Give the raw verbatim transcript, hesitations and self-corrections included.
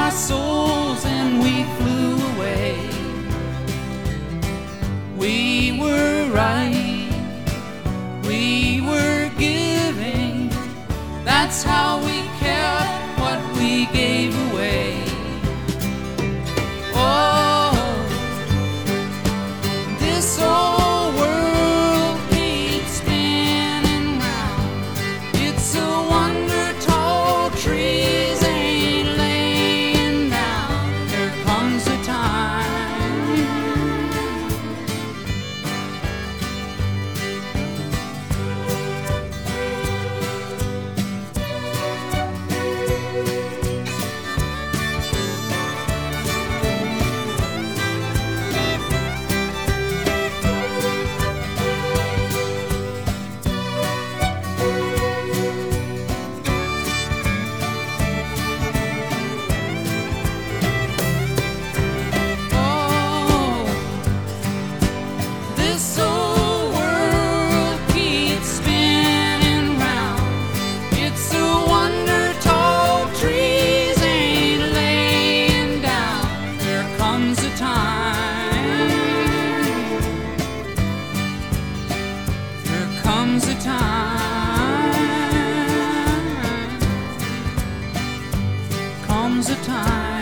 our souls and we flew away. We were right, we were giving. That's how we kept what we gave away. Oh, this old world keeps spinning round. It's a wonder tall trees ain't laying down. There comes a time, comes a time, comes a time.